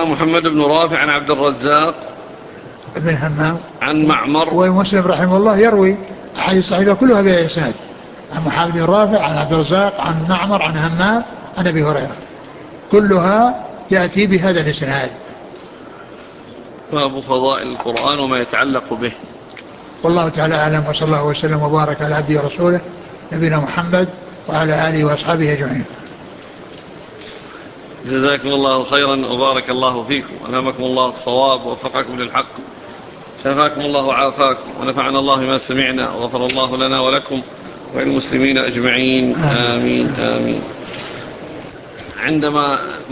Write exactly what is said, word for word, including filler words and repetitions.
حدثنا محمد بن رافع عن عبد الرزاق بن همام عن معمر. ومسلم رحمه الله يروي أحاديث صحيحة كلها بها إسناد، عن محمد بن رافع عن عبد الرزاق عن معمر عن همام عن أبي هريرة، كلها تأتي بهذا الإسناد. باب فضائل القرآن وما يتعلق به. والله تعالى أعلم، وصلى الله وسلم وبارك على عبده ورسوله نبينا محمد وعلى آله وأصحابه أجمعين. جزاكم الله خيرا وبارك الله فيكم، ألهمكم الله الصواب ووفقكم للحق، شفاكم الله وعافاكم، ونفعنا الله ما سمعنا، وغفر الله لنا ولكم وللمسلمين أجمعين. آمين آمين, آمين. عندما